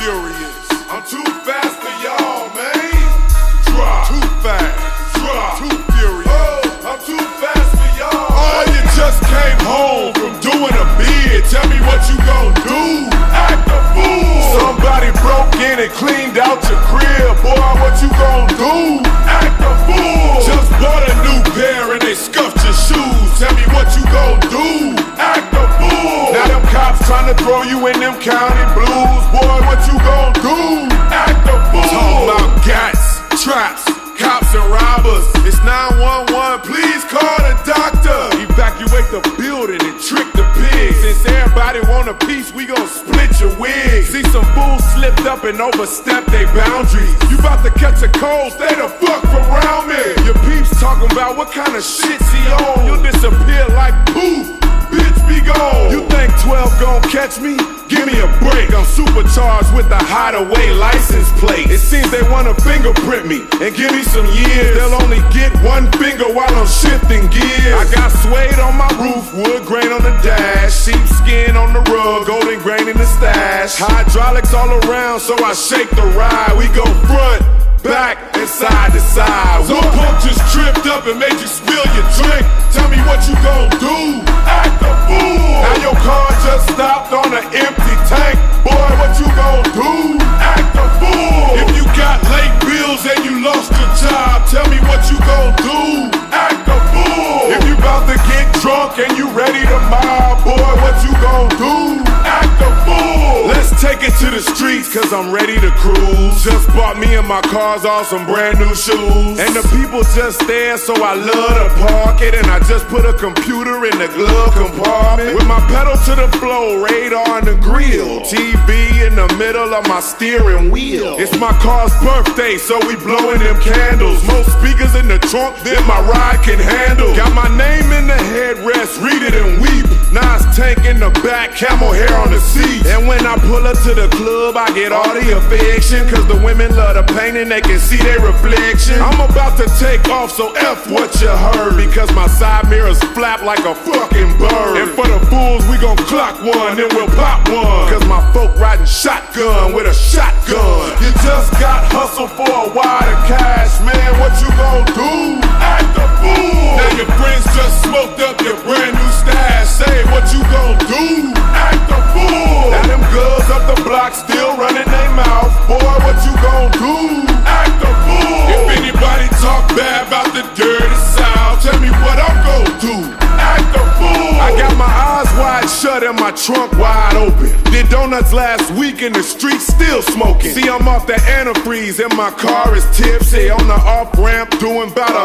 furious. I'm too fast for y'all, man. Drop. Too fast. Drop. Too furious. Oh, I'm too fast for y'all. Oh, you just came home from doing a bid. Tell me what you gon' do. Act a fool. Somebody broke in and cleaned out your crib. Boy, what you gon' do? Act a fool. Just bought a new pair and they scuffed your shoes. Tell me what you gon' do. Act a fool. Now them cops tryna throw you in them county blues. Boy, what you gon' do? Act a fool. Talking about gats, traps, cops and robbers. It's 911, please call the doctor. Evacuate the building and trick the pigs. Since everybody want a piece, we gon' split your wig. See some fools slipped up and overstepped their boundaries. You bout to catch a cold, stay the fuck from around me. Your peeps talking about what kind of shit she on. You'll disappear like poof, bitch be gone. You think 12 gon' catch me? Give me a break. I'm supercharged with a hideaway license plate. It seems they wanna fingerprint me and give me some years. They'll only get one finger while I'm shifting gears. I got suede on my roof, wood grain on the dash, sheepskin on the rug, golden grain in the stash. Hydraulics all around, so I shake the ride. We go front, back, and side to side. Some punk just tripped up and made you spill your drink. Tell me what you gon' do. Act a fool. Now your car just stopped on an empty tank. Boy, what you gon' do? Act a fool. If you got late bills and you lost your job, tell me what you gon' do. Act a fool. If you bout to get drunk and you ready to mob, boy, what you gon' do? Act a fool. Let's take it to the streets, cause I'm ready to cruise. Just bought me and my cars all some brand new shoes. And the people just there, so I love to park it. And I just put a computer in the glove compartment. With my pedal to the floor, radar on the grill, TV in the middle of my steering wheel. It's my car's birthday, so we blowing them candles. More speakers in the trunk than my ride can handle. Got my name in the headrest, read it and weep. Nas tank in the back, camel hair on the seat. And when I pull up to the club, I get all the affection. Cause the women love the pain and they can see their reflection. I'm about to take off, so F what you heard. Because my side mirrors flap like a fucking bird. And for the fools, we gon' clock one, then we'll pop one. Cause my folk riding shotgun with a shotgun. You just got hustled for a wad of cash, man, what you gon' do? Act a fool. Now your friends just smoked up your brand new stash. Say what you gon' do? Act a fool. Now them girls up the block still running their mouth. Boy, what you gon' do? Act a fool. If anybody talk bad about the dirty South, tell me what I'm gon' do. Act a fool. I got my eyes wide shut and my trunk wide open. Did donuts last week in the street, still smoking. See, I'm off the antifreeze and my car is tipsy. On the off-ramp doing about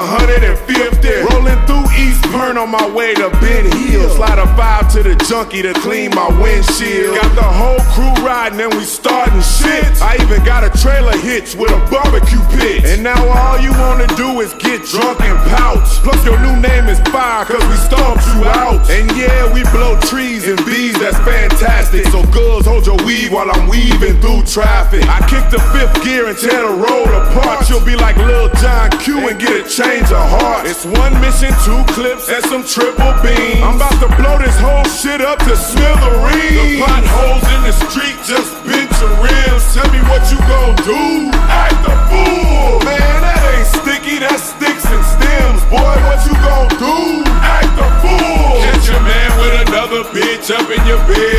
150. Rolling through East Burn on my way to Ben Hill. Slide a 5 to the junkie to clean my windshield. Got the whole crew riding and we starting shit. I even got a trailer hitch with a barbecue pit. And now all you wanna do is get drunk and pouch. Plus your new name is Fire cause we stomped you out. And yeah, we blow trees and bees, that's fantastic. So girls, hold your weave while I'm weaving through traffic. I kick the 5th gear and tear the road apart. You'll be like Lil John Q and get a change of heart. It's 1 mission, 2 clips, and some triple beams. I'm about to blow this whole shit up to smithereens. The potholes in the street just bent your rims. Tell me what you gon' do. Act a fool. Man, that ain't sticky, that's sticks and stems. Boy, what you gon' do? Act a fool. Catch your man with another bitch up in your bed.